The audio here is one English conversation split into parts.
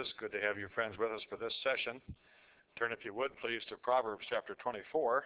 Jesus. Good to have you friends with us for this session. Turn, if you would, please, to Proverbs chapter 24.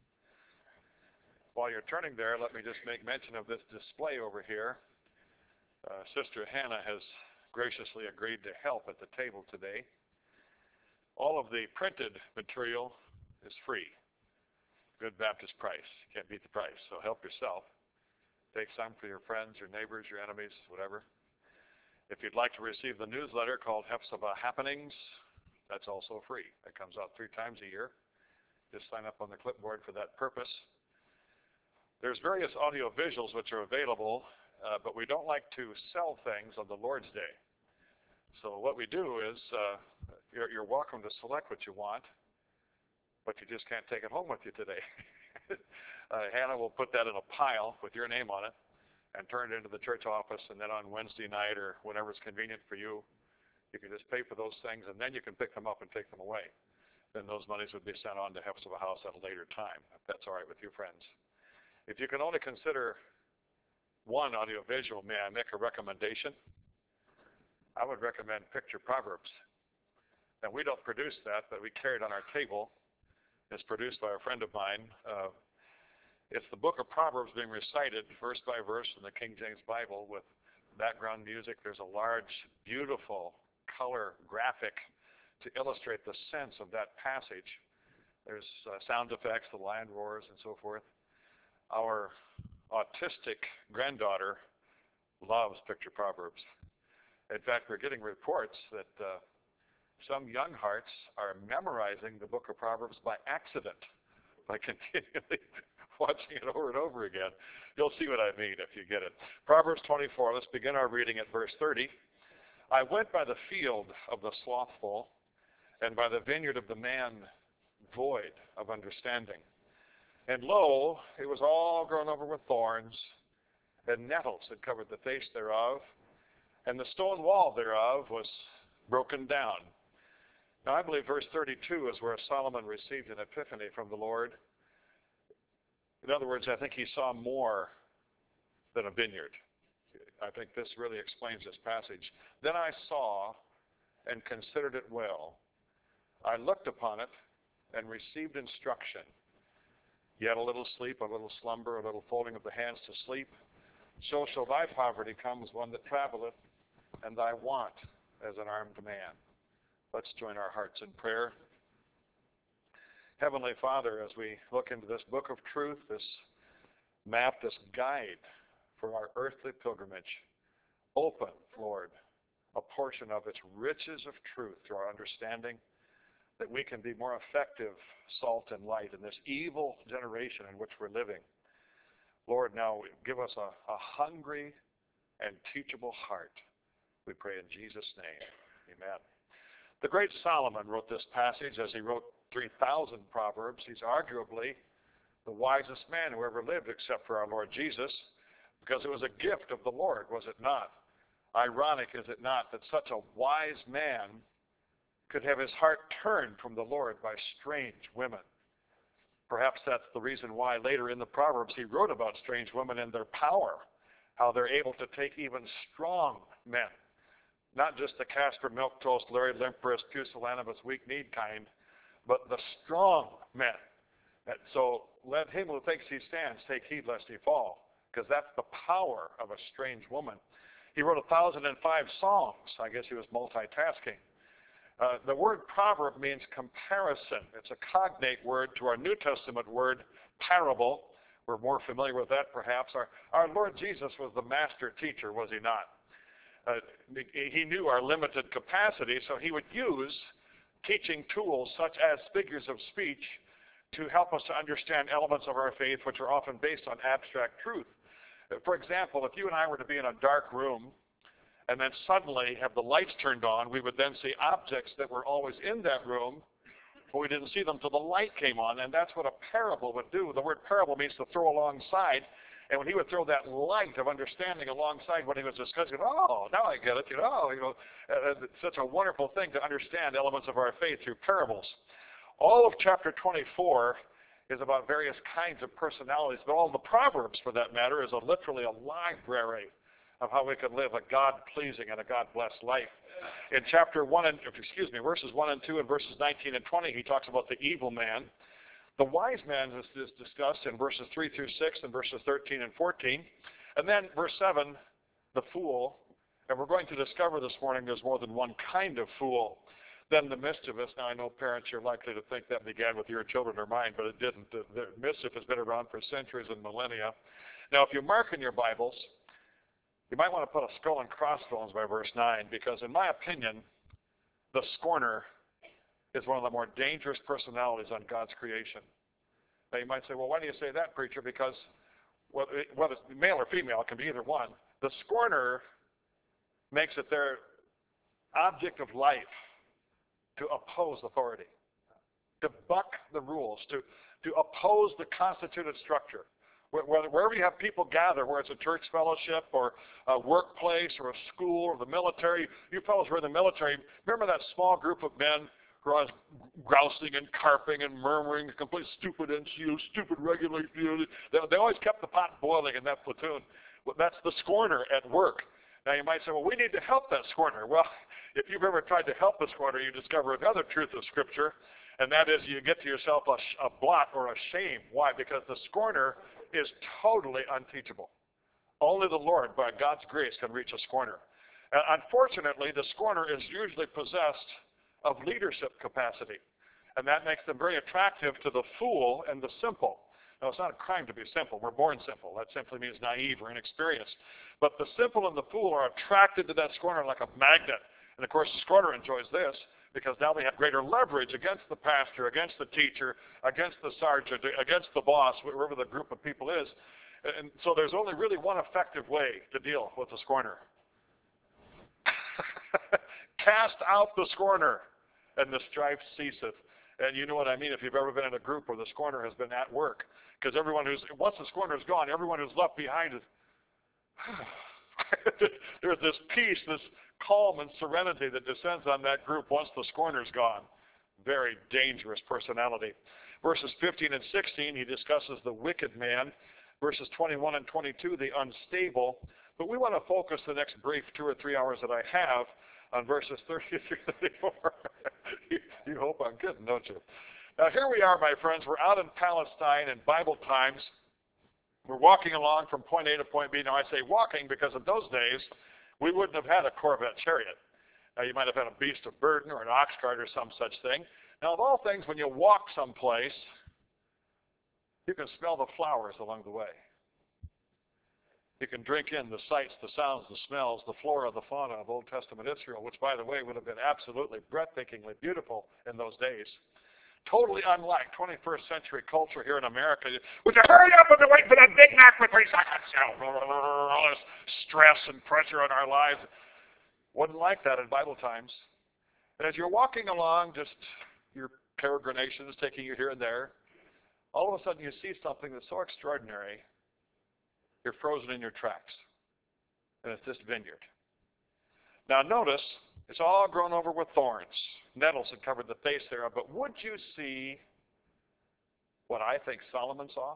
While you're turning there, let me just make mention of this display over here. Sister Hannah has graciously agreed to help at the table today. All of the printed material is free. Good Baptist price. Can't beat the price, so help yourself. Take some for your friends, your neighbors, your enemies, whatever. If you'd like to receive the newsletter called Hephzibah Happenings, that's also free. That comes out 3 times a year. Just sign up on the clipboard for that purpose. There's various audio visuals which are available, but we don't like to sell things on the Lord's Day. So what we do is you're welcome to select what you want, but you just can't take it home with you today. Hannah will put that in a pile with your name on it and turn it into the church office, and then on Wednesday night or whenever it's convenient for you, you can just pay for those things, and then you can pick them up and take them away. Then those monies would be sent on to Hephzibah House at a later time, if that's all right with you friends. If you can only consider one audiovisual, may I make a recommendation? I would recommend Picture Proverbs. And we don't produce that, but we carry it on our table. It's produced by a friend of mine. It's the book of Proverbs being recited verse by verse in the King James Bible with background music. There's a large, beautiful color graphic to illustrate the sense of that passage. There's sound effects, the lion roars, and so forth. Our autistic granddaughter loves Picture Proverbs. In fact, we're getting reports that some young hearts are memorizing the book of Proverbs by accident, by continually watching it over and over again. You'll see what I mean if you get it. Proverbs 24, let's begin our reading at verse 30. I went by the field of the slothful, and by the vineyard of the man void of understanding. And lo, it was all grown over with thorns, and nettles had covered the face thereof, and the stone wall thereof was broken down. Now I believe verse 32 is where Solomon received an epiphany from the Lord. In other words, I think he saw more than a vineyard. I think this really explains this passage. Then I saw and considered it well. I looked upon it and received instruction. Yet a little sleep, a little slumber, a little folding of the hands to sleep. So shall thy poverty come as one that traveleth, and thy want as an armed man. Let's join our hearts in prayer. Heavenly Father, as we look into this book of truth, this map, this guide for our earthly pilgrimage, open, Lord, a portion of its riches of truth to our understanding, that we can be more effective salt and light in this evil generation in which we're living. Lord, now give us a hungry and teachable heart. We pray in Jesus' name. Amen. The great Solomon wrote this passage as he wrote 3,000 Proverbs. He's arguably the wisest man who ever lived except for our Lord Jesus, because it was a gift of the Lord, was it not? Ironic, is it not, that such a wise man could have his heart turned from the Lord by strange women. Perhaps that's the reason why later in the Proverbs he wrote about strange women and their power, how they're able to take even strong men, not just the Casper, milquetoast, Larry Limperus, pusillanimous, weak-kneed kind, but the strong men. And so let him who thinks he stands take heed lest he fall, because that's the power of a strange woman. He wrote 1,005 songs. I guess he was multitasking. The word proverb means comparison. It's a cognate word to our New Testament word parable. We're more familiar with that perhaps. Our Lord Jesus was the master teacher, was he not? He knew our limited capacity, so he would use teaching tools such as figures of speech to help us to understand elements of our faith which are often based on abstract truth. For example, if you and I were to be in a dark room and then suddenly have the lights turned on, we would then see objects that were always in that room, but we didn't see them till the light came on, and that's what a parable would do. The word parable means to throw alongside, and when he would throw that light of understanding alongside what he was discussing, oh, now I get it, it's such a wonderful thing to understand elements of our faith through parables. All of chapter 24 is about various kinds of personalities, but all the Proverbs, for that matter, is literally a library of how we can live a God-pleasing and a God-blessed life. In verses 1 and 2 and verses 19 and 20, he talks about the evil man. The wise man is discussed in verses 3 through 6 and verses 13 and 14. And then verse 7, the fool. And we're going to discover this morning there's more than one kind of fool. Then the mischievous. Now I know parents, you're likely to think that began with your children or mine, but it didn't. The mischief has been around for centuries and millennia. Now if you mark in your Bibles, you might want to put a skull and crossbones by verse 9, because in my opinion, the scorner is one of the more dangerous personalities on God's creation. Now you might say, well, why do you say that, preacher? Because whether it's male or female, it can be either one. The scorner makes it their object of life to oppose authority, to buck the rules, to oppose the constituted structure. Wherever you have people gather, where it's a church fellowship or a workplace or a school or the military, you fellows who are in the military, remember that small group of men who are always grousing and carping and murmuring, complete stupid NCU, stupid regulation. They always kept the pot boiling in that platoon. Well, that's the scorner at work. Now you might say, well, we need to help that scorner. Well, if you've ever tried to help a scorner, you discover another truth of Scripture, and that is you get to yourself a blot or a shame. Why? Because the scorner is totally unteachable. Only the Lord, by God's grace, can reach a scorner. Unfortunately, the scorner is usually possessed of leadership capacity, and that makes them very attractive to the fool and the simple. Now, it's not a crime to be simple. We're born simple. That simply means naive or inexperienced. But the simple and the fool are attracted to that scorner like a magnet. And, of course, the scorner enjoys this because now they have greater leverage against the pastor, against the teacher, against the sergeant, against the boss, wherever the group of people is. And so there's only really one effective way to deal with the scorner. Cast out the scorner, and the strife ceaseth. And you know what I mean if you've ever been in a group where the scorner has been at work. Because once the scorner's gone, everyone who's left behind is, there's this peace, this calm and serenity that descends on that group once the scorner's gone. Very dangerous personality. Verses 15 and 16, he discusses the wicked man. Verses 21 and 22, the unstable. But we want to focus the next brief 2 or 3 hours that I have on verses 30 through 34. You hope I'm kidding, don't you? Now here we are, my friends. We're out in Palestine in Bible times. We're walking along from point A to point B. Now I say walking because in those days, we wouldn't have had a Corvette chariot. Now you might have had a beast of burden or an ox cart or some such thing. Now of all things, when you walk someplace, you can smell the flowers along the way. You can drink in the sights, the sounds, the smells, the flora, the fauna of Old Testament Israel, which, by the way, would have been absolutely breathtakingly beautiful in those days. Totally unlike 21st century culture here in America. Would you hurry up and wait for that Big Mac for 3 seconds? All this stress and pressure on our lives. Wasn't like that in Bible times. And as you're walking along, just your peregrinations taking you here and there, all of a sudden you see something that's so extraordinary, you're frozen in your tracks. And it's this vineyard. Now notice, it's all grown over with thorns. Nettles had covered the face thereof. But would you see what I think Solomon saw?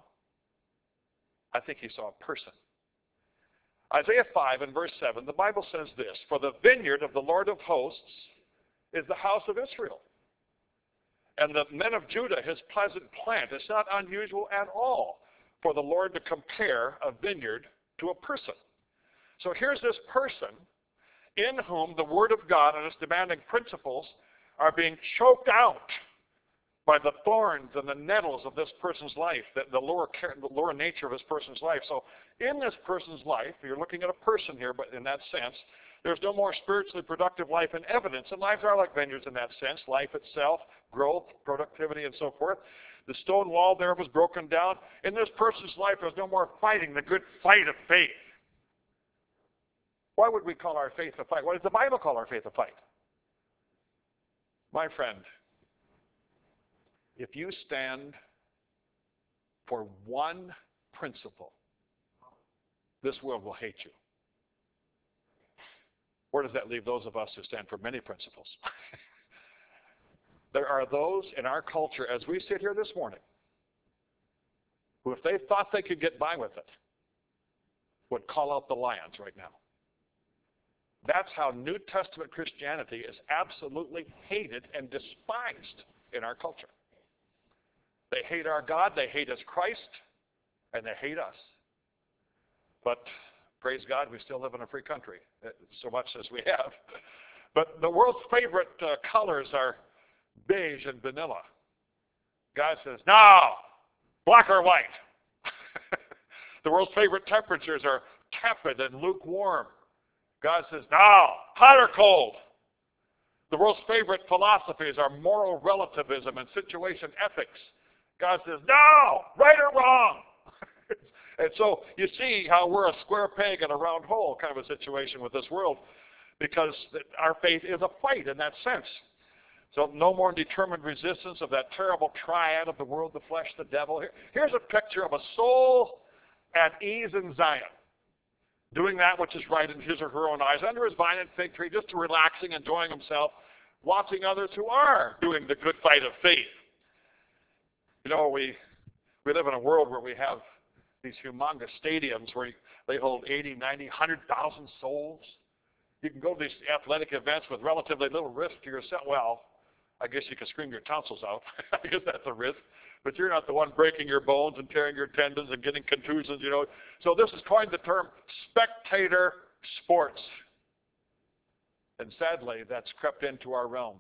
I think he saw a person. Isaiah 5 and verse 7, the Bible says this, "For the vineyard of the Lord of hosts is the house of Israel, and the men of Judah his pleasant plant." It's not unusual at all for the Lord to compare a vineyard to a person. So here's this person in whom the Word of God and its demanding principles are being choked out by the thorns and the nettles of this person's life, the lower nature of this person's life. So in this person's life, you're looking at a person here, but in that sense, there's no more spiritually productive life in evidence. And lives are like vineyards in that sense. Life itself, growth, productivity, and so forth. The stone wall there was broken down. In this person's life, there's no more fighting the good fight of faith. Why would we call our faith a fight? Why does the Bible call our faith a fight? My friend, if you stand for one principle, this world will hate you. Where does that leave those of us who stand for many principles? There are those in our culture, as we sit here this morning, who if they thought they could get by with it, would call out the lions right now. That's how New Testament Christianity is absolutely hated and despised in our culture. They hate our God, they hate His Christ, and they hate us. But praise God, we still live in a free country, so much as we have. But the world's favorite colors are beige and vanilla. God says, no, black or white. The world's favorite temperatures are tepid and lukewarm. God says, no, hot or cold. The world's favorite philosophies are moral relativism and situation ethics. God says, no, right or wrong. And so you see how we're a square peg in a round hole kind of a situation with this world, because our faith is a fight in that sense. So no more determined resistance of that terrible triad of the world, the flesh, the devil. Here's a picture of a soul at ease in Zion, doing that which is right in his or her own eyes, under his vine and fig tree, just relaxing, enjoying himself, watching others who are doing the good fight of faith. You know, we live in a world where we have these humongous stadiums where they hold 80, 90, 100,000 souls. You can go to these athletic events with relatively little risk to yourself. Well, I guess you can scream your tonsils out. I guess that's a risk. But you're not the one breaking your bones and tearing your tendons and getting contusions, you know. So this is coined the term spectator sports. And sadly, that's crept into our realm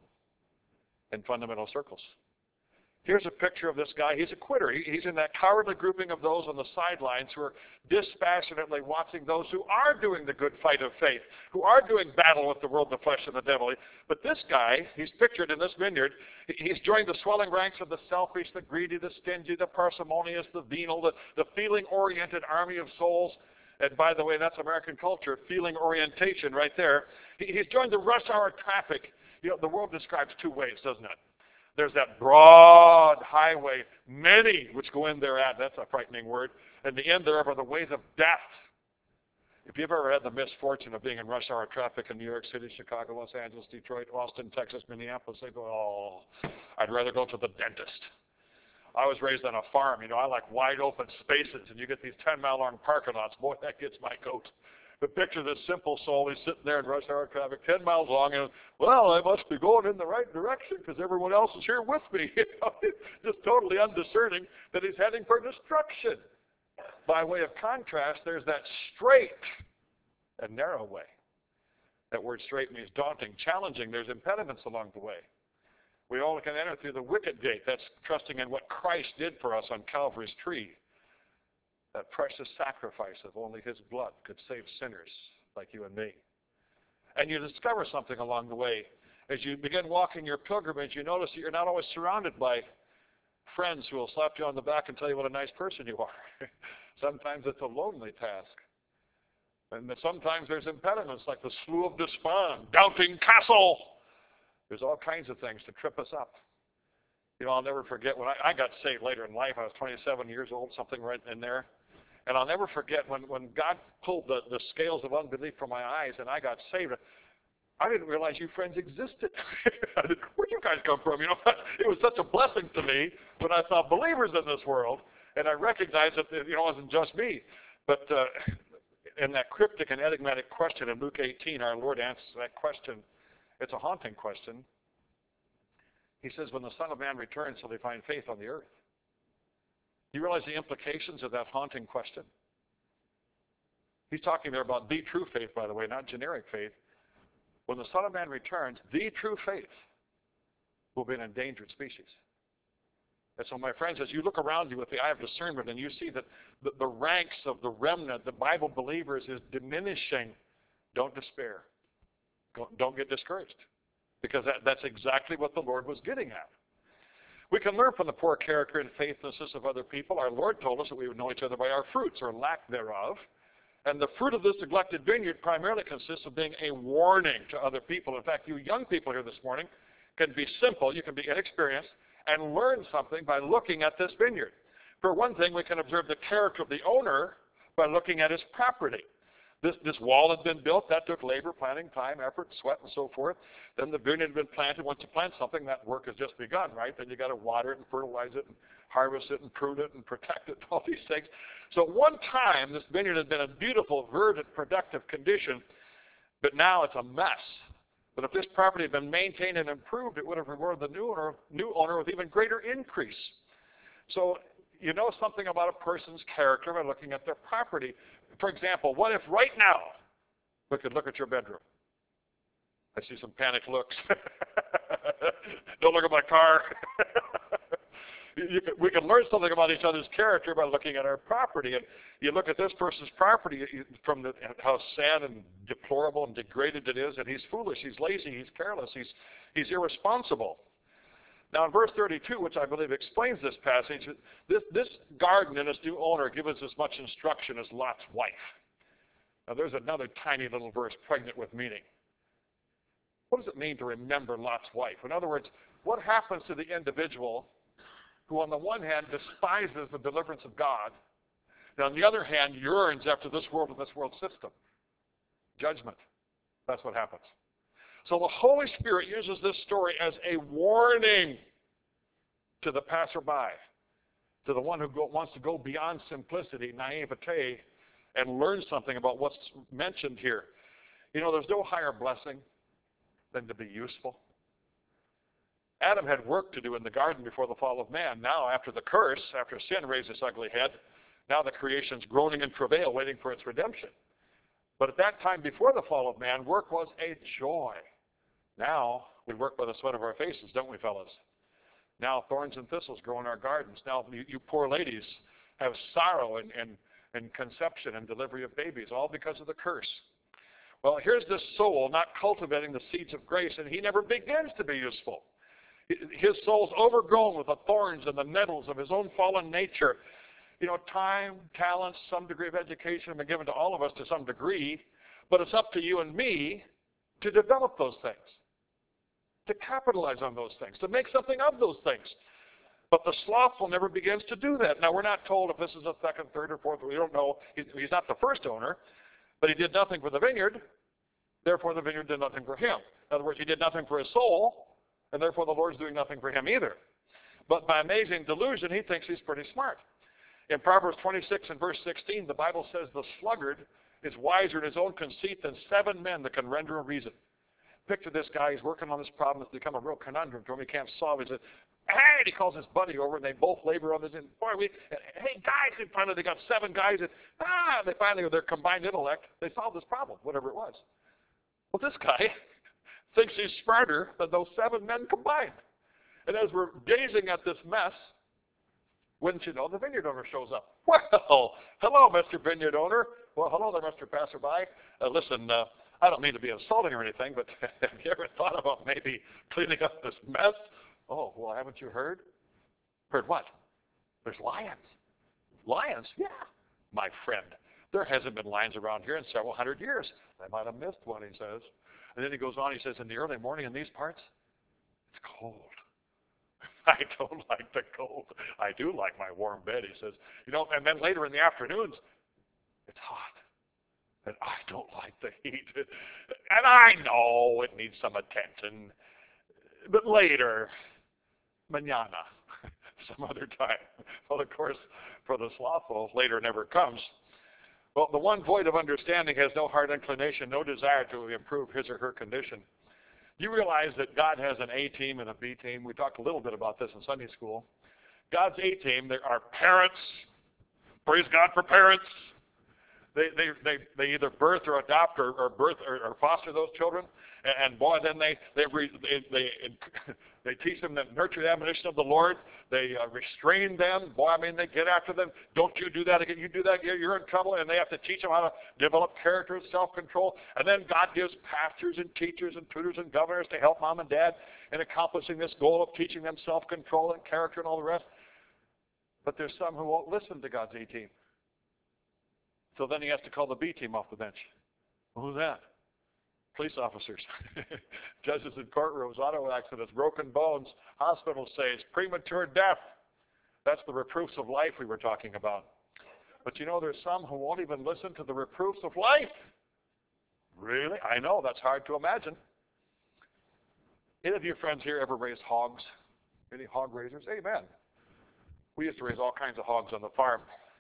in fundamental circles. Here's a picture of this guy. He's a quitter. He's in that cowardly grouping of those on the sidelines who are dispassionately watching those who are doing the good fight of faith, who are doing battle with the world, the flesh, and the devil. But this guy, he's pictured in this vineyard, he's joined the swelling ranks of the selfish, the greedy, the stingy, the parsimonious, the venal, the feeling-oriented army of souls. And by the way, that's American culture, feeling orientation right there. He's joined the rush hour traffic. You know, the world describes two ways, doesn't it? There's that broad highway, many which go in thereat. That's a frightening word. And the end thereof are the ways of death. If you've ever had the misfortune of being in rush hour traffic in New York City, Chicago, Los Angeles, Detroit, Austin, Texas, Minneapolis, they go, oh, I'd rather go to the dentist. I was raised on a farm. You know, I like wide open spaces, and you get these 10-mile-long parking lots. Boy, that gets my goat. But picture this simple soul. He's sitting there in rush hour traffic, 10 miles long, and, well, I must be going in the right direction because everyone else is here with me. You know, just totally undiscerning that he's heading for destruction. By way of contrast, there's that straight and narrow way. That word straight means daunting, challenging. There's impediments along the way. We all can enter through the wicket gate. That's trusting in what Christ did for us on Calvary's tree. That precious sacrifice of only His blood could save sinners like you and me. And you discover something along the way. As you begin walking your pilgrimage, you notice that you're not always surrounded by friends who will slap you on the back and tell you what a nice person you are. Sometimes it's a lonely task. And sometimes there's impediments like the Slough of Despond, Doubting Castle. There's all kinds of things to trip us up. You know, I'll never forget when I got saved later in life. I was 27 years old, something right in there. And I'll never forget when God pulled the scales of unbelief from my eyes and I got saved. I didn't realize you friends existed. Where'd you guys come from? You know, it was such a blessing to me when I saw believers in this world, and I recognized that it wasn't just me. But in that cryptic and enigmatic question in Luke 18, our Lord answers that question. It's a haunting question. He says, when the Son of Man returns, shall he find faith on the earth? Do you realize the implications of that haunting question? He's talking there about the true faith, by the way, not generic faith. When the Son of Man returns, the true faith will be an endangered species. And so, my friends, as you look around you with the eye of discernment and you see that the ranks of the remnant, the Bible believers, is diminishing, don't despair. Don't get discouraged. Because that's exactly what the Lord was getting at. We can learn from the poor character and faithlessness of other people. Our Lord told us that we would know each other by our fruits, or lack thereof. And the fruit of this neglected vineyard primarily consists of being a warning to other people. In fact, you young people here this morning can be simple, you can be inexperienced, and learn something by looking at this vineyard. For one thing, we can observe the character of the owner by looking at his property. This wall had been built. That took labor, planning, time, effort, sweat, and so forth. Then the vineyard had been planted. Once you plant something, that work has just begun, right? Then you got to water it and fertilize it and harvest it and prune it and protect it and all these things. So at one time, this vineyard had been in beautiful, verdant, productive condition. But now it's a mess. But if this property had been maintained and improved, it would have rewarded the new owner with even greater increase. So you know something about a person's character by looking at their property. For example, what if right now we could look at your bedroom? I see some panicked looks. Don't look at my car. We can learn something about each other's character by looking at our property. And you look at this person's property from how sad and deplorable and degraded it is, and he's foolish, he's lazy, he's careless, he's irresponsible. Now in verse 32, which I believe explains this passage, this garden and its new owner give us as much instruction as Lot's wife. Now there's another tiny little verse pregnant with meaning. What does it mean to remember Lot's wife? In other words, what happens to the individual who on the one hand despises the deliverance of God, and on the other hand yearns after this world and this world system? Judgment. That's what happens. So the Holy Spirit uses this story as a warning to the passerby, to the one who wants to go beyond simplicity, naivete, and learn something about what's mentioned here. You know, there's no higher blessing than to be useful. Adam had work to do in the garden before the fall of man. Now, after the curse, after sin raised its ugly head, now the creation's groaning in travail, waiting for its redemption. But at that time before the fall of man, work was a joy. Now, we work by the sweat of our faces, don't we, fellas? Now, thorns and thistles grow in our gardens. Now, you poor ladies have sorrow and conception and delivery of babies, all because of the curse. Well, here's this soul not cultivating the seeds of grace, and he never begins to be useful. His soul's overgrown with the thorns and the nettles of his own fallen nature. You know, time, talents, some degree of education have been given to all of us to some degree, but it's up to you and me to develop those things, to capitalize on those things, to make something of those things. But the slothful never begins to do that. Now, we're not told if this is the second, third, or fourth. We don't know. He's not the first owner, but he did nothing for the vineyard. Therefore, the vineyard did nothing for him. In other words, he did nothing for his soul, and therefore the Lord's doing nothing for him either. But by amazing delusion, he thinks he's pretty smart. In Proverbs 26 and verse 16, the Bible says the sluggard is wiser in his own conceit than 7 men that can render a reason. Picture this guy, he's working on this problem. It's become a real conundrum to him. He can't solve it. He says, hey, he calls his buddy over, and they both labor on this. And boy, hey, guys, and finally they got 7 guys. And they finally, with their combined intellect, they solved this problem, whatever it was. Well, this guy thinks he's smarter than those 7 men combined. And as we're gazing at this mess, wouldn't you know, the vineyard owner shows up. Well, hello, Mr. Vineyard owner. Well, hello there, Mr. Passerby. Listen, I don't mean to be insulting or anything, but have you ever thought about maybe cleaning up this mess? Oh, well, haven't you heard? Heard what? There's lions. Lions? Yeah, my friend. There hasn't been lions around here in several hundred years. I might have missed one, he says. And then he goes on, he says, in the early morning in these parts, it's cold. I don't like the cold. I do like my warm bed, he says. You know, and then later in the afternoons, it's hot. And I don't like the heat. And I know it needs some attention. But later, mañana, some other time. Well, of course, for the slothful, later never comes. Well, the one void of understanding has no heart inclination, no desire to improve his or her condition. You realize that God has an A team and a B team. We talked a little bit about this in Sunday school. God's A team, there are parents. Praise God for parents. They either birth or adopt or foster those children, and boy, then they teach them the nurture the admonition of the Lord. They restrain them. Boy, I mean, they get after them. Don't you do that again? You do that, you're in trouble. And they have to teach them how to develop character and self-control. And then God gives pastors and teachers and tutors and governors to help mom and dad in accomplishing this goal of teaching them self-control and character and all the rest. But there's some who won't listen to God's A team. So then he has to call the B team off the bench. Well, who's that? Police officers, judges in courtrooms, auto accidents, broken bones, hospital stays, premature death. That's the reproofs of life we were talking about. But you know, there's some who won't even listen to the reproofs of life. Really? I know, that's hard to imagine. Any of your friends here ever raised hogs? Any hog raisers? Amen. We used to raise all kinds of hogs on the farm.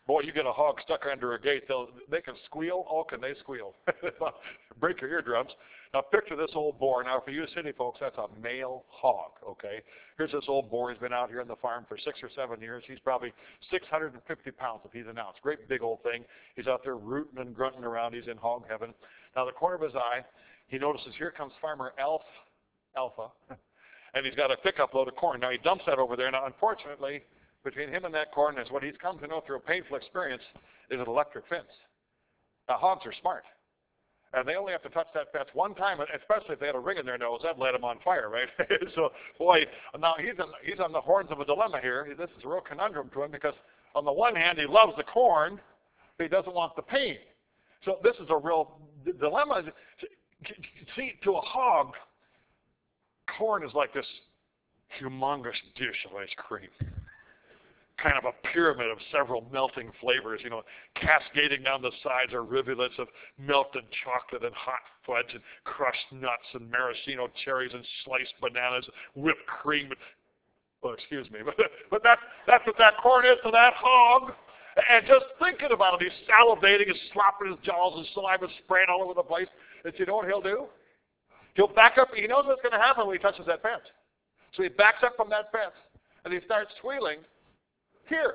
Boy, you get a hog stuck under a gate, they can squeal. Oh, can they squeal? Break your eardrums. Now picture this old boar. Now for you city folks, that's a male hog, okay? Here's this old boar. He's been out here on the farm for 6 or 7 years. He's probably 650 pounds if he's an ounce. Great big old thing. He's out there rooting and grunting around. He's in hog heaven. Now the corner of his eye, he notices here comes Farmer Alpha, and he's got a pickup load of corn. Now he dumps that over there. Now unfortunately, between him and that corn is what he's come to know through a painful experience is an electric fence. Now hogs are smart. And they only have to touch that fence one time, especially if they had a ring in their nose. That'd light them on fire, right? So, boy, now he's on the horns of a dilemma here. This is a real conundrum to him because on the one hand, he loves the corn, but he doesn't want the pain. So this is a real dilemma. See, to a hog, corn is like this humongous dish of ice cream. Kind of a pyramid of several melting flavors, cascading down the sides are rivulets of melted chocolate and hot fudge and crushed nuts and maraschino cherries and sliced bananas, whipped cream. Well, excuse me, but that's what that corn is to that hog. And just thinking about it, he's salivating, he's slopping his jaws, and saliva spraying all over the place. And you know what he'll do? He'll back up. He knows what's going to happen when he touches that fence. So he backs up from that fence, and he starts squealing. Here.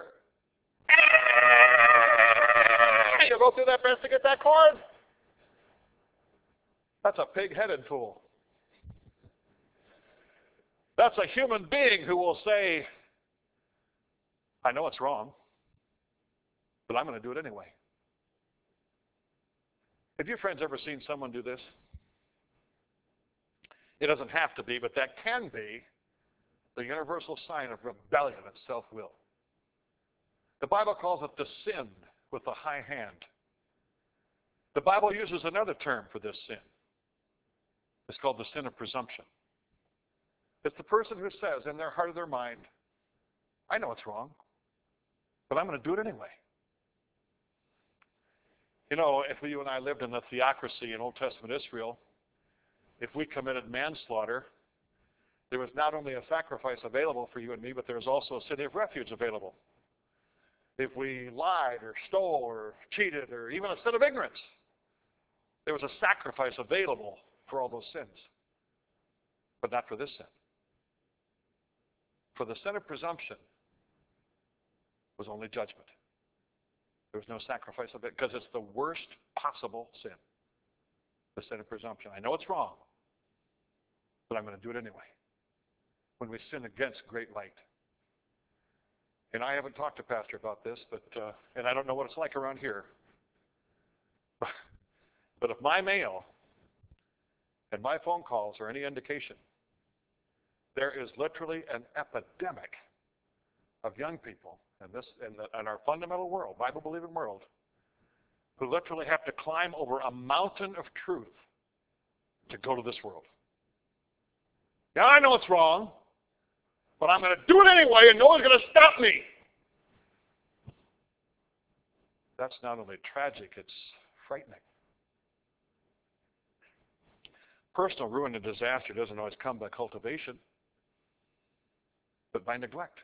You go through that fence to get that corn. That's a pig-headed fool. That's a human being who will say, I know it's wrong, but I'm going to do it anyway. Have you friends ever seen someone do this? It doesn't have to be, but that can be the universal sign of rebellion and self-will. The Bible calls it the sin with the high hand. The Bible uses another term for this sin. It's called the sin of presumption. It's the person who says in their heart of their mind, I know it's wrong, but I'm going to do it anyway. If you and I lived in the theocracy in Old Testament Israel, if we committed manslaughter, there was not only a sacrifice available for you and me, but there was also a city of refuge available. If we lied or stole or cheated or even a sin of ignorance, there was a sacrifice available for all those sins. But not for this sin. For the sin of presumption was only judgment. There was no sacrifice of it because it's the worst possible sin. The sin of presumption. I know it's wrong, but I'm going to do it anyway. When we sin against great light. And I haven't talked to Pastor about this, and I don't know what it's like around here. But if my mail and my phone calls are any indication, there is literally an epidemic of young people in our fundamental world, Bible-believing world, who literally have to climb over a mountain of truth to go to this world. Yeah, I know it's wrong, but I'm going to do it anyway, and no one's going to stop me. That's not only tragic, it's frightening. Personal ruin and disaster doesn't always come by cultivation, but by neglect.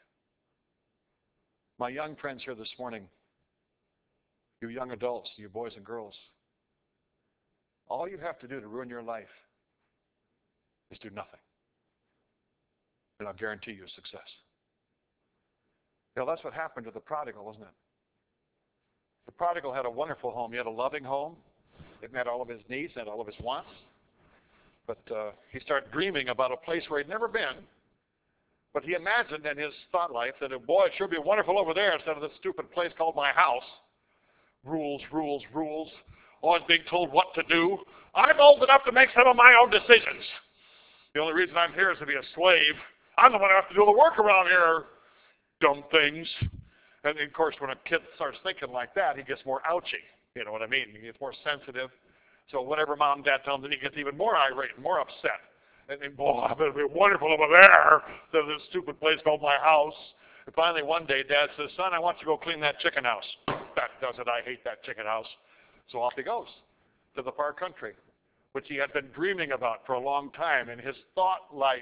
My young friends here this morning, you young adults, you boys and girls, all you have to do to ruin your life is do nothing. And I'll guarantee you success. That's what happened to the prodigal, wasn't it? The prodigal had a wonderful home. He had a loving home. It met all of his needs and all of his wants. But he started dreaming about a place where he'd never been. But he imagined in his thought life that, boy, it sure be wonderful over there instead of this stupid place called my house. Rules, rules, rules. Always being told what to do. I'm old enough to make some of my own decisions. The only reason I'm here is to be a slave. I'm the one who has to do the work around here. Dumb things. And of course, when a kid starts thinking like that, he gets more ouchy. You know what I mean? He gets more sensitive. So whatever mom and dad tell him, then he gets even more irate and more upset. And boy, it'll be wonderful over there than this stupid place called my house. And finally, one day, Dad says, son, I want you to go clean that chicken house. That does it. I hate that chicken house. So off he goes to the far country, which he had been dreaming about for a long time in his thought life.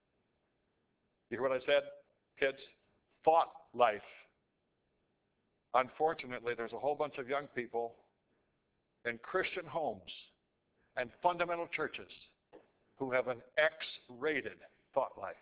You hear what I said, kids? Thought life. Unfortunately, there's a whole bunch of young people in Christian homes and fundamental churches who have an X-rated thought life.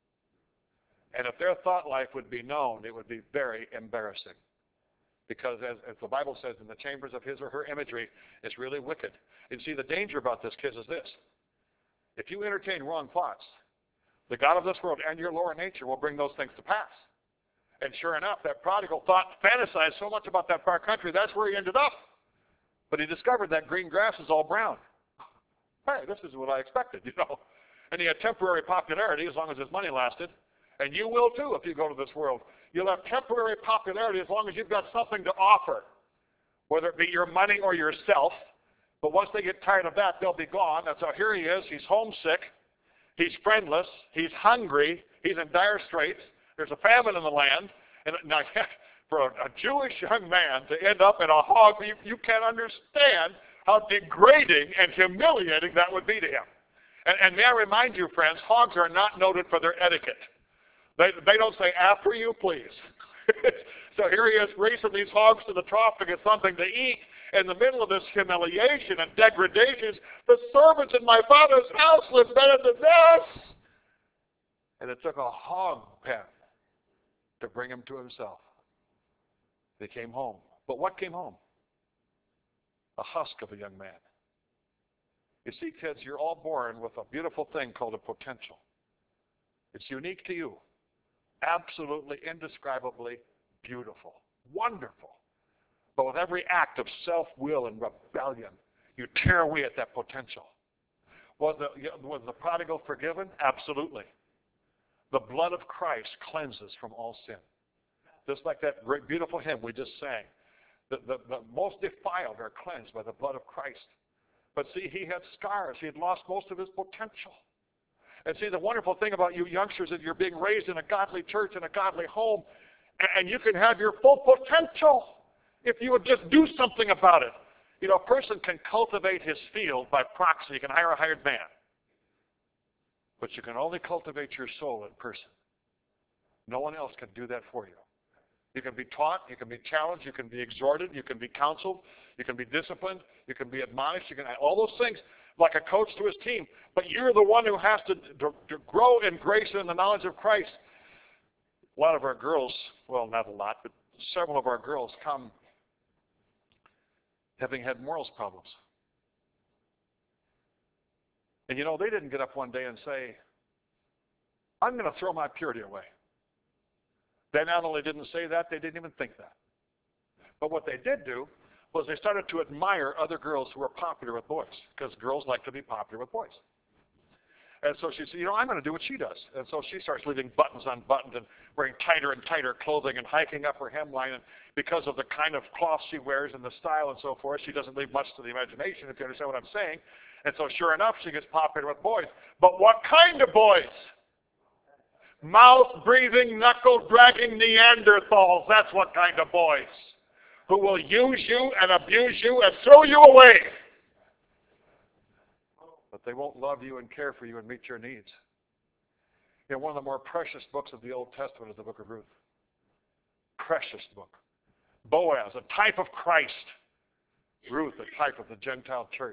And if their thought life would be known, it would be very embarrassing. Because as the Bible says, in the chambers of his or her imagery, it's really wicked. And see, the danger about this, kids, is this. If you entertain wrong thoughts, the God of this world and your lower nature will bring those things to pass. And sure enough, that prodigal thought fantasized so much about that far country, that's where he ended up. But he discovered that green grass is all brown. Hey, this is what I expected, And he had temporary popularity as long as his money lasted. And you will too if you go to this world. You'll have temporary popularity as long as you've got something to offer, whether it be your money or yourself. But once they get tired of that, they'll be gone. And so here he is. He's homesick. He's friendless. He's hungry. He's in dire straits. There's a famine in the land. And now, for a Jewish young man to end up in a hog, you can't understand how degrading and humiliating that would be to him. And may I remind you, friends, hogs are not noted for their etiquette. They don't say, after you, please. So here he is racing these hogs to the trough to get something to eat. In the middle of this humiliation and degradation, the servants in my father's house live better than this. And it took a hog pen to bring him to himself. They came home. But what came home? A husk of a young man. You see, kids, you're all born with a beautiful thing called a potential. It's unique to you. Absolutely, indescribably beautiful. Wonderful. But with every act of self-will and rebellion, you tear away at that potential. Was the prodigal forgiven? Absolutely. The blood of Christ cleanses from all sin. Just like that great, beautiful hymn we just sang. The most defiled are cleansed by the blood of Christ. But see, he had scars. He had lost most of his potential. And see, the wonderful thing about you youngsters is you're being raised in a godly church, in a godly home, and you can have your full potential if you would just do something about it. A person can cultivate his field by proxy. You can hire a hired man. But you can only cultivate your soul in person. No one else can do that for you. You can be taught, you can be challenged, you can be exhorted, you can be counseled, you can be disciplined, you can be admonished, you can all those things like a coach to his team. But you're the one who has to grow in grace and in the knowledge of Christ. A lot of our girls, well, not a lot, but several of our girls come having had morals problems. And they didn't get up one day and say, I'm going to throw my purity away. They not only didn't say that, they didn't even think that. But what they did do was they started to admire other girls who were popular with boys, because girls like to be popular with boys. And so she said, I'm going to do what she does. And so she starts leaving buttons unbuttoned and wearing tighter and tighter clothing and hiking up her hemline. And because of the kind of cloth she wears and the style and so forth, she doesn't leave much to the imagination, if you understand what I'm saying. And so sure enough, she gets popular with boys. But what kind of boys? Mouth-breathing, knuckle-dragging Neanderthals. That's what kind of boys. Who will use you and abuse you and throw you away. But they won't love you and care for you and meet your needs. One of the more precious books of the Old Testament is the book of Ruth. Precious book. Boaz, a type of Christ. Ruth, a type of the Gentile church.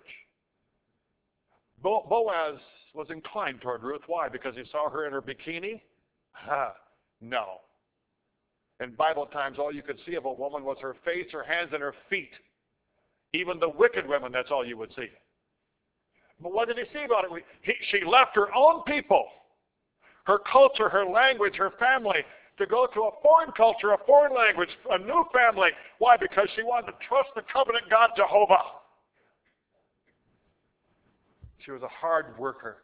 Boaz was inclined toward Ruth. Why? Because he saw her in her bikini? No. In Bible times, all you could see of a woman was her face, her hands, and her feet. Even the wicked women, that's all you would see. But what did he see about it? She left her own people, her culture, her language, her family, to go to a foreign culture, a foreign language, a new family. Why? Because she wanted to trust the covenant God, Jehovah. She was a hard worker.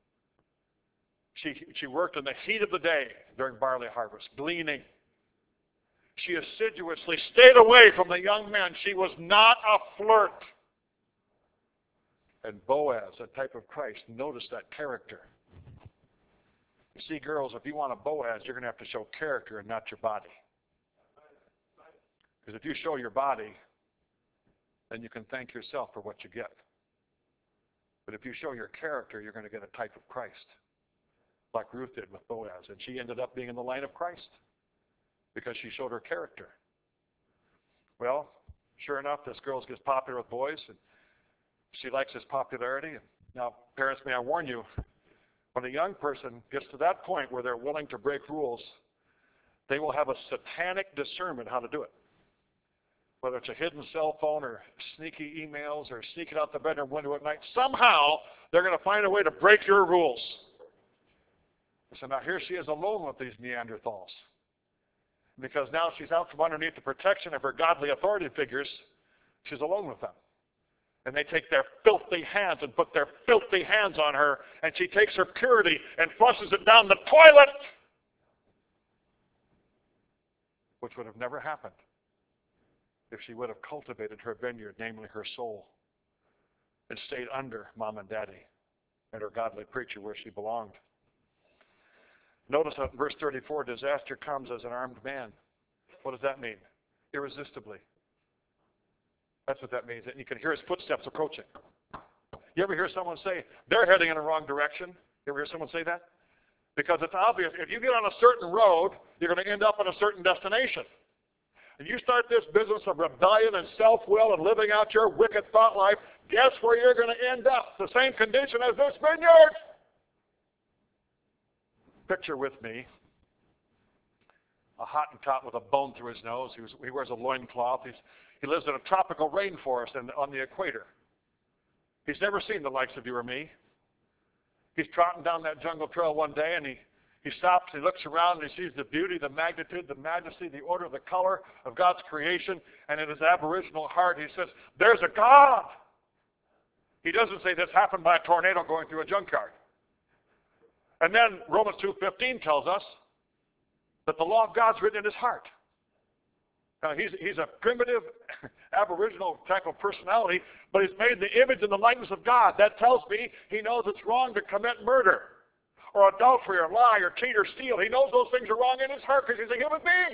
She worked in the heat of the day during barley harvest, gleaning. She assiduously stayed away from the young men. She was not a flirt. And Boaz, a type of Christ, noticed that character. You see, girls, if you want a Boaz, you're going to have to show character and not your body. Because if you show your body, then you can thank yourself for what you get. But if you show your character, you're going to get a type of Christ, like Ruth did with Boaz. And she ended up being in the line of Christ because she showed her character. Well, sure enough, this girl gets popular with boys, and she likes his popularity. Now, parents, may I warn you, when a young person gets to that point where they're willing to break rules, they will have a satanic discernment how to do it. Whether it's a hidden cell phone or sneaky emails or sneaking out the bedroom window at night, somehow they're going to find a way to break your rules. So now here she is alone with these Neanderthals. Because now she's out from underneath the protection of her godly authority figures, she's alone with them. And they take their filthy hands and put their filthy hands on her, and she takes her purity and flushes it down the toilet, which would have never happened if she would have cultivated her vineyard, namely her soul, and stayed under mom and daddy and her godly preacher where she belonged. Notice that in verse 34, disaster comes as an armed man. What does that mean? Irresistibly. That's what that means. And you can hear his footsteps approaching. You ever hear someone say, they're heading in the wrong direction? You ever hear someone say that? Because it's obvious. If you get on a certain road, you're going to end up at a certain destination. And you start this business of rebellion and self-will and living out your wicked thought life, guess where you're going to end up? The same condition as this vineyard. Picture with me a Hottentot with a bone through his nose. He wears a loincloth. He lives in a tropical rainforest on the equator. He's never seen the likes of you or me. He's trotting down that jungle trail one day, and he stops, he looks around, and he sees the beauty, the magnitude, the majesty, the order, the color of God's creation, and in his aboriginal heart he says, there's a God. He doesn't say this happened by a tornado going through a junkyard. And then Romans 2:15 tells us that the law of God's written in his heart. Now, he's a primitive, aboriginal type of personality, but he's made in the image and the likeness of God. That tells me he knows it's wrong to commit murder or adultery or lie or cheat or steal. He knows those things are wrong in his heart because he's a human being.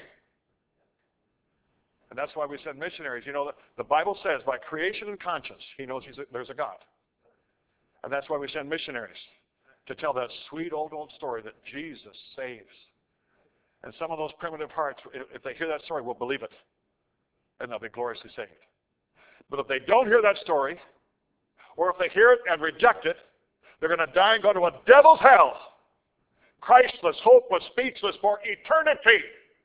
And that's why we send missionaries. You know, the Bible says by creation and conscience, he knows there's a God. And that's why we send missionaries to tell that sweet old story that Jesus saves. And some of those primitive hearts, if they hear that story, will believe it. And they'll be gloriously saved. But if they don't hear that story, or if they hear it and reject it, they're going to die and go to a devil's hell. Christless, hopeless, speechless for eternity.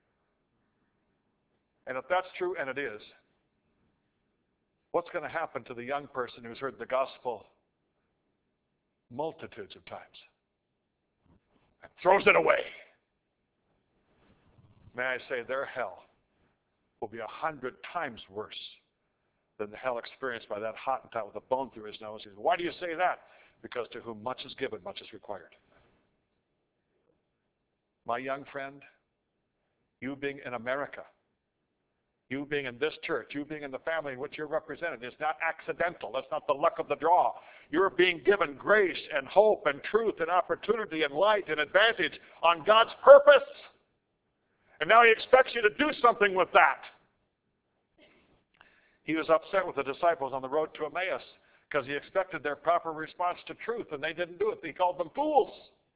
And if that's true, and it is, what's going to happen to the young person who's heard the gospel multitudes of times and throws it away? May I say, their hell will be 100 times worse than the hell experienced by that Hottentot with a bone through his nose. He says, why do you say that? Because to whom much is given, much is required. My young friend, you being in America, you being in this church, you being in the family in which you're represented, is not accidental. That's not the luck of the draw. You're being given grace and hope and truth and opportunity and light and advantage on God's purpose. And now he expects you to do something with that. He was upset with the disciples on the road to Emmaus because he expected their proper response to truth, and they didn't do it. He called them fools.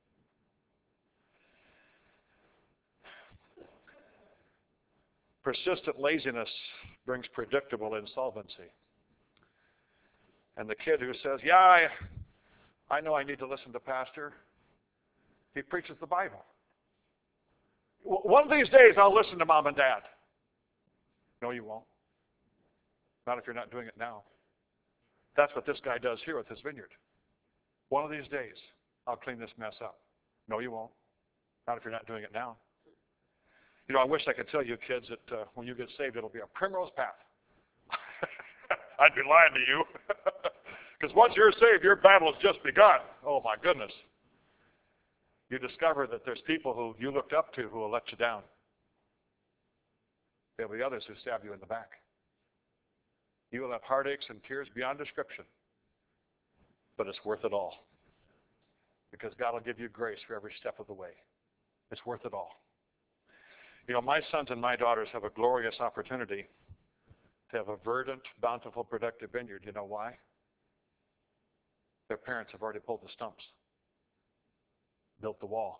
Persistent laziness brings predictable insolvency. And the kid who says, yeah, I know I need to listen to Pastor, he preaches the Bible. One of these days I'll listen to Mom and Dad. No, you won't. Not if you're not doing it now. That's what this guy does here with his vineyard. One of these days I'll clean this mess up. No, you won't. Not if you're not doing it now. You know, I wish I could tell you kids that when you get saved it'll be a primrose path. I'd be lying to you. Because once you're saved, your battle has just begun. Oh my goodness. You discover that there's people who you looked up to who will let you down. There'll be others who stab you in the back. You will have heartaches and tears beyond description. But it's worth it all. Because God will give you grace for every step of the way. It's worth it all. You know, my sons and my daughters have a glorious opportunity to have a verdant, bountiful, productive vineyard. You know why? Their parents have already pulled the stumps, built the wall,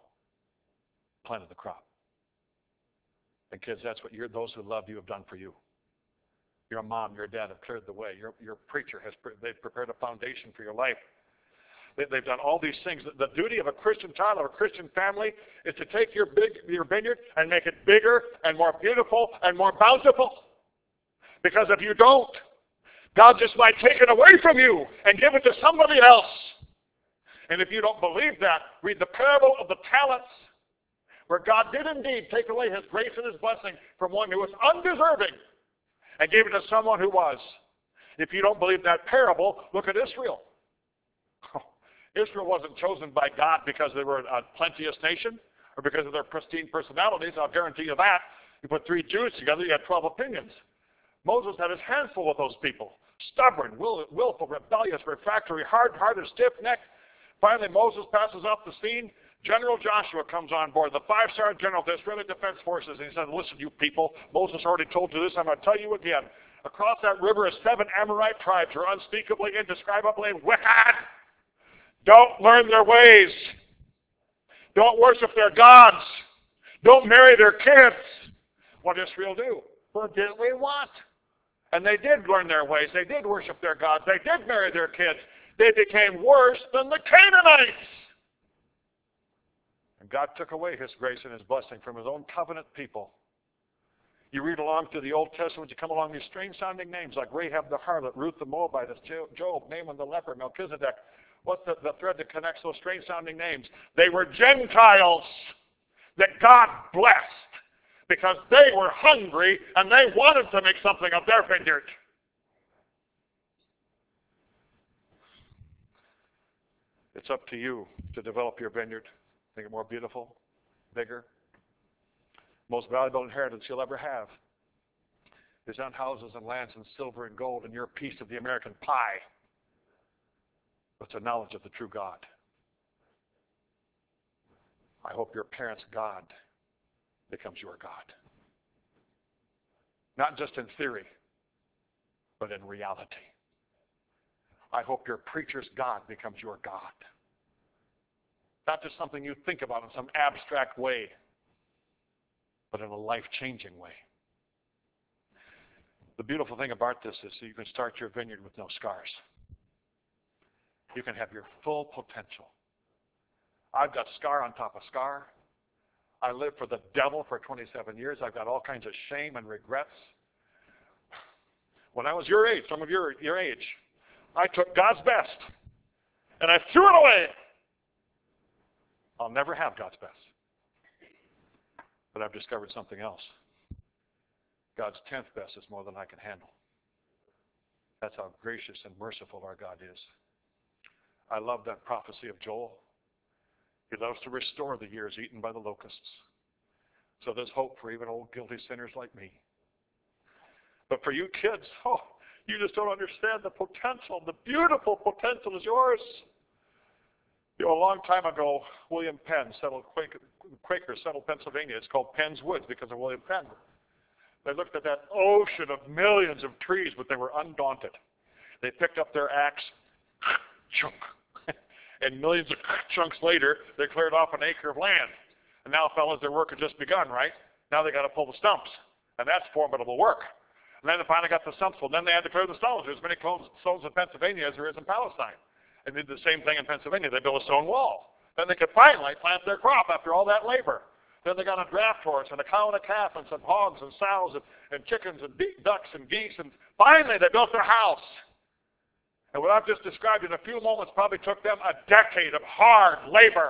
planted the crop. And kids, that's what those who love you have done for you. Your mom, your dad have cleared the way. Your preacher they've prepared a foundation for your life. They've done all these things. The duty of a Christian child, of a Christian family, is to take your vineyard and make it bigger and more beautiful and more bountiful. Because if you don't, God just might take it away from you and give it to somebody else. And if you don't believe that, read the parable of the talents, where God did indeed take away his grace and his blessing from one who was undeserving and gave it to someone who was. If you don't believe that parable, look at Israel. Israel wasn't chosen by God because they were a plenteous nation or because of their pristine personalities. I'll guarantee you that. You put 3 Jews together, you had 12 opinions. Moses had his hands full with those people. Stubborn, willful, rebellious, refractory, hard-hearted, stiff-necked. Finally, Moses passes off the scene. General Joshua comes on board, the 5-star general of the Israeli Defense Forces, and he says, listen, you people, Moses already told you this, I'm going to tell you again. Across that river are 7 Amorite tribes who are unspeakably, indescribably wicked. Don't learn their ways. Don't worship their gods. Don't marry their kids. What did Israel do? Well, didn't we want? And they did learn their ways. They did worship their gods. They did marry their kids. They became worse than the Canaanites. And God took away his grace and his blessing from his own covenant people. You read along through the Old Testament, you come along these strange-sounding names like Rahab the harlot, Ruth the Moabitess, Job, Naaman the leper, Melchizedek. What's the thread that connects those strange-sounding names? They were Gentiles that God blessed because they were hungry and they wanted to make something of their vineyard. It's up to you to develop your vineyard, make it more beautiful, bigger. Most valuable inheritance you'll ever have is on houses and lands and silver and gold and your piece of the American pie. It's a knowledge of the true God. I hope your parents' God becomes your God. Not just in theory, but in reality. I hope your preacher's God becomes your God. Not just something you think about in some abstract way, but in a life-changing way. The beautiful thing about this is that you can start your vineyard with no scars. You can have your full potential. I've got scar on top of scar. I lived for the devil for 27 years. I've got all kinds of shame and regrets. When I was your age, some of your age, I took God's best and I threw it away. I'll never have God's best. But I've discovered something else. God's 10th best is more than I can handle. That's how gracious and merciful our God is. I love that prophecy of Joel. He loves to restore the years eaten by the locusts. So there's hope for even old guilty sinners like me. But for you kids, you just don't understand the potential. The beautiful potential is yours. You know, a long time ago, William Penn Quakers settled Pennsylvania. It's called Penn's Woods because of William Penn. They looked at that ocean of millions of trees, but they were undaunted. They picked up their axe, chunk. And millions of chunks later, they cleared off an acre of land. And now, fellas, their work had just begun, right? Now they got to pull the stumps. And that's formidable work. And then they finally got the stumps full. Then they had to clear the stones. There's as many stones in Pennsylvania as there is in Palestine. And they did the same thing in Pennsylvania. They built a stone wall. Then they could finally plant their crop after all that labor. Then they got a draft horse and a cow and a calf and some hogs and sows and chickens and ducks and geese. And finally they built their house. And what I've just described in a few moments probably took them a decade of hard labor.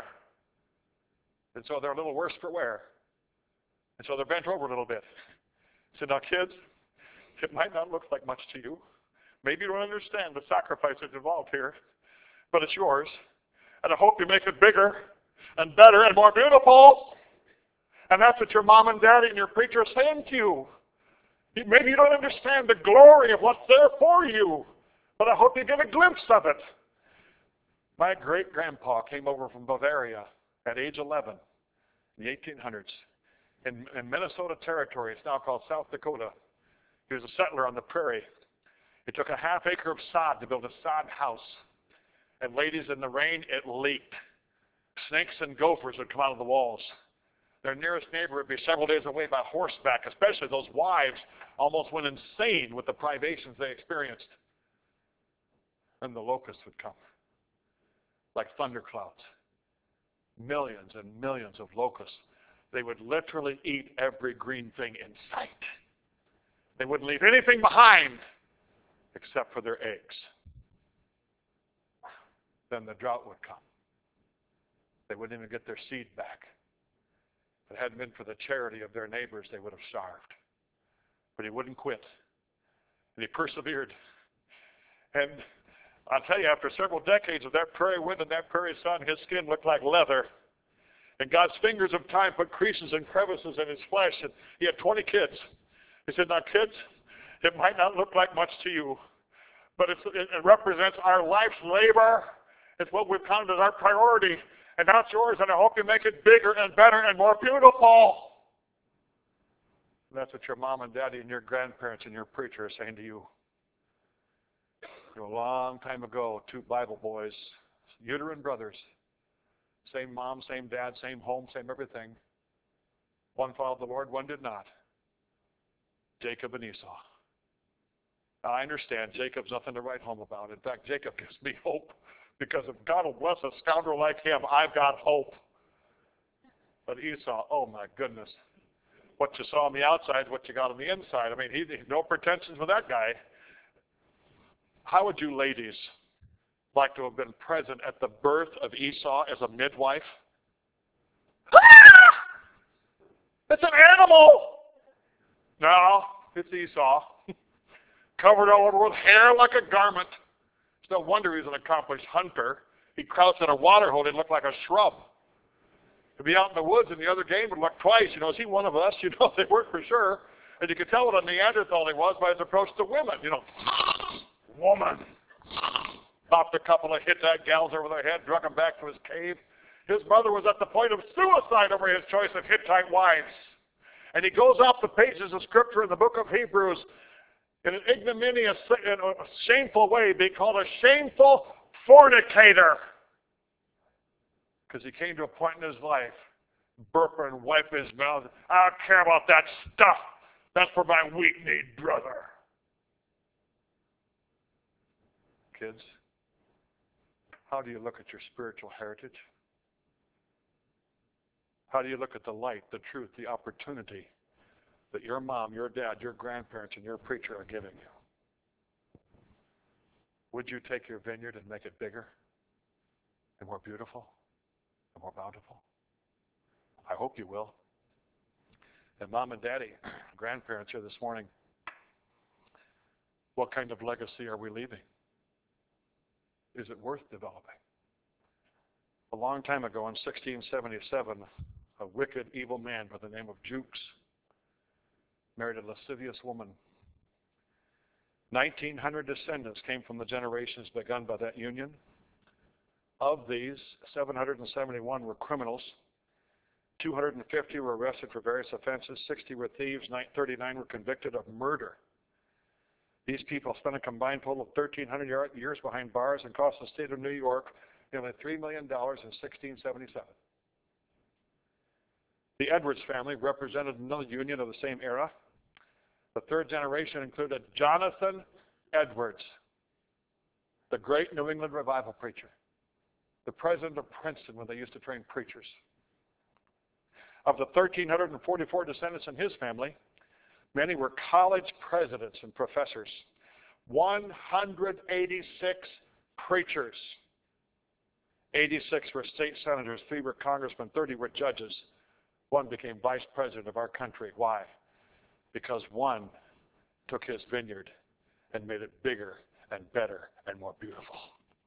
And so they're a little worse for wear. And so they're bent over a little bit. So now kids, it might not look like much to you. Maybe you don't understand the sacrifice that's involved here. But it's yours. And I hope you make it bigger and better and more beautiful. And that's what your mom and daddy and your preacher are saying to you. Maybe you don't understand the glory of what's there for you. But I hope you get a glimpse of it. My great-grandpa came over from Bavaria at age 11 in the 1800s. In Minnesota Territory, it's now called South Dakota. He was a settler on the prairie. He took a half acre of sod to build a sod house. And ladies, in the rain, it leaked. Snakes and gophers would come out of the walls. Their nearest neighbor would be several days away by horseback, especially those wives almost went insane with the privations they experienced. And the locusts would come like thunderclouds. Millions and millions of locusts. They would literally eat every green thing in sight. They wouldn't leave anything behind except for their eggs. Then the drought would come. They wouldn't even get their seed back. If it hadn't been for the charity of their neighbors, they would have starved. But he wouldn't quit. And he persevered. And I'll tell you, after several decades of that prairie wind and that prairie sun, his skin looked like leather. And God's fingers of time put creases and crevices in his flesh. And he had 20 kids. He said, now kids, it might not look like much to you, but it represents our life's labor. It's what we've counted as our priority. And now it's yours, and I hope you make it bigger and better and more beautiful. And that's what your mom and daddy and your grandparents and your preacher are saying to you. A long time ago, two Bible boys, uterine brothers, same mom, same dad, same home, same everything. One followed the Lord, one did not. Jacob and Esau. Now, I understand Jacob's nothing to write home about. In fact, Jacob gives me hope, because if God will bless a scoundrel like him, I've got hope. But Esau, oh my goodness. What you saw on the outside is what you got on the inside. I mean, he no pretensions with that guy. How would you ladies like to have been present at the birth of Esau as a midwife? It's an animal! No, it's Esau. Covered all over with hair like a garment. It's no wonder he's an accomplished hunter. He crouched in a water hole and looked like a shrub. To be out in the woods and the other game would look twice. You know, is he one of us? You know, they weren't for sure. And you could tell what a Neanderthal he was by his approach to women. You know, woman. Popped a couple of Hittite gals over their head, drug them back to his cave. His mother was at the point of suicide over his choice of Hittite wives. And he goes off the pages of Scripture in the book of Hebrews in an ignominious, in a shameful way, being called a shameful fornicator. Because he came to a point in his life, burp and wipe his mouth. I don't care about that stuff. That's for my weak-kneed brother. Kids, how do you look at your spiritual heritage? How do you look at the light, the truth, the opportunity that your mom, your dad, your grandparents, and your preacher are giving you? Would you take your vineyard and make it bigger and more beautiful and more bountiful? I hope you will. And mom and daddy, grandparents here this morning, what kind of legacy are we leaving? Is it worth developing? A long time ago in 1677, a wicked, evil man by the name of Jukes married a lascivious woman. 1,900 descendants came from the generations begun by that union. Of these, 771 were criminals. 250 were arrested for various offenses. 60 were thieves. 39 were convicted of murder. These people spent a combined total of 1,300 years behind bars and cost the state of New York nearly $3 million in 1677. The Edwards family represented another union of the same era. The third generation included Jonathan Edwards, the great New England revival preacher, the president of Princeton when they used to train preachers. Of the 1,344 descendants in his family, many were college presidents and professors. 186 preachers. 86 were state senators, 3 were congressmen, 30 were judges. 1 became vice president of our country. Why? Because one took his vineyard and made it bigger and better and more beautiful.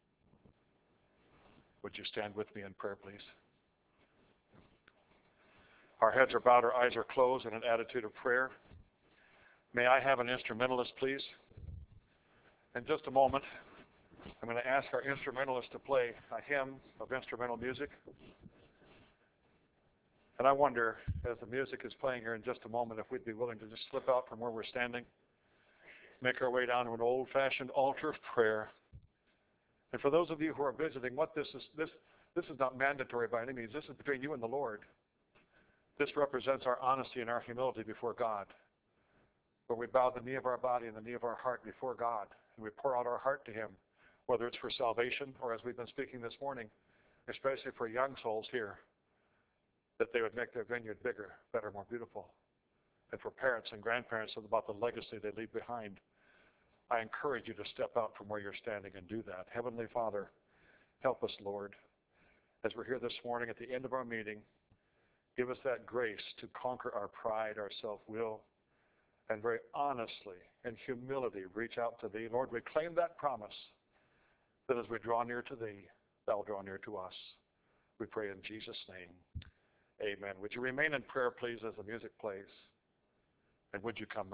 Would you stand with me in prayer, please? Our heads are bowed, our eyes are closed in an attitude of prayer. May I have an instrumentalist, please? In just a moment, I'm going to ask our instrumentalist to play a hymn of instrumental music. And I wonder, as the music is playing here in just a moment, if we'd be willing to just slip out from where we're standing, make our way down to an old-fashioned altar of prayer. And for those of you who are visiting, what this is not mandatory by any means. This is between you and the Lord. This represents our honesty and our humility before God, where we bow the knee of our body and the knee of our heart before God, and we pour out our heart to Him, whether it's for salvation or, as we've been speaking this morning, especially for young souls here, that they would make their vineyard bigger, better, more beautiful. And for parents and grandparents, about the legacy they leave behind. I encourage you to step out from where you're standing and do that. Heavenly Father, help us, Lord, as we're here this morning at the end of our meeting. Give us that grace to conquer our pride, our self-will, and very honestly and humility reach out to Thee. Lord, we claim that promise that as we draw near to Thee, Thou draw near to us. We pray in Jesus' name. Amen. Would you remain in prayer, please, as the music plays? And would you come now?